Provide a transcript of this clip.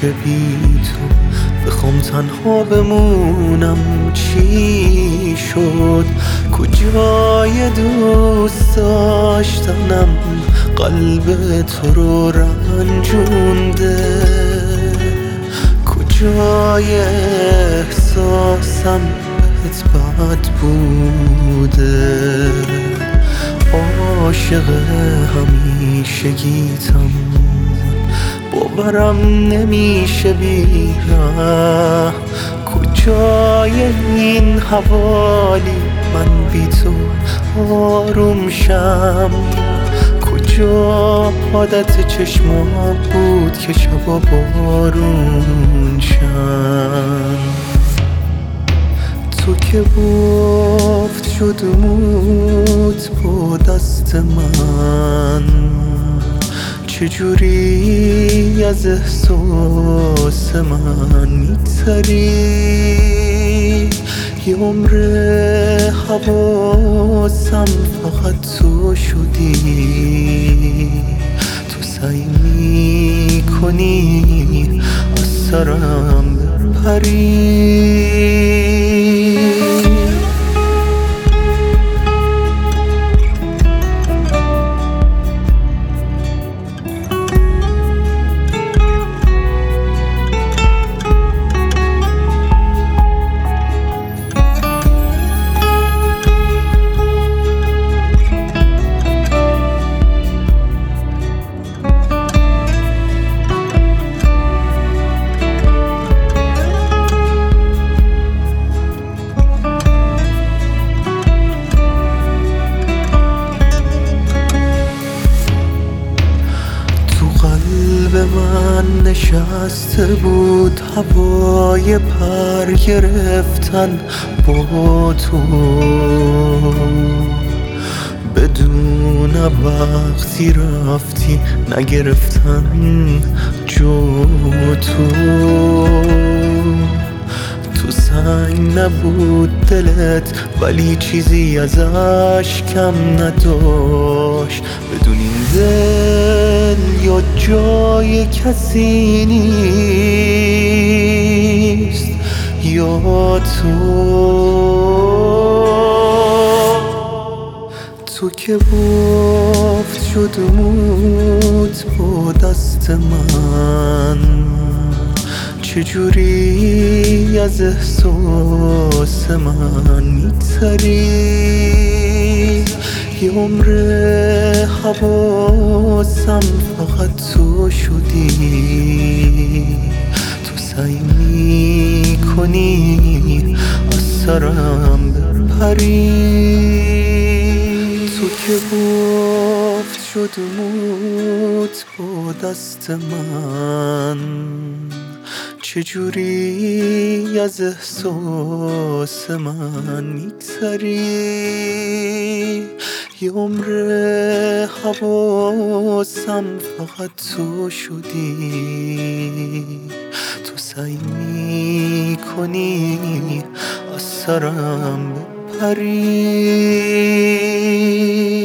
بی تو بخوام تنها بمونم چی شد؟ کجای دوست داشتنم قلب تو رو رنجونده؟ کجای احساسم بهت بد بوده؟ عاشق همیشگیتم باورم نمیشه بی‌ره. کجای این حوالی من بی تو آروم شم؟ کجا عادت چشما بود که شبا بارون شم؟ تو که بافت شد موت با دست من، چجوری از احساس من میگذری؟ یه عمر حواسم فقط تو شدی. تو سعی میکنی از سرم بپری. قلب من نشسته بود هوای پر گرفتن با تو، بدون وقتی رفتی نگرفتن جو تو. تو سنگ نبود دلت ولی چیزی ازش کم نداشت. بدون این دل یا جای کسی نیست یا تو که بافت شد موت با دست من، چجوری از احساس من میگذری؟ یه عمر حواسم فقط تو شدی. تو سعی میکنی از سرم بپری. تو که بافت شد موت با دست من، چجوری از احساس من میگذری؟ یه عمر حواسم فقط تو شدی. تو سعی میکنی از سرم بپری.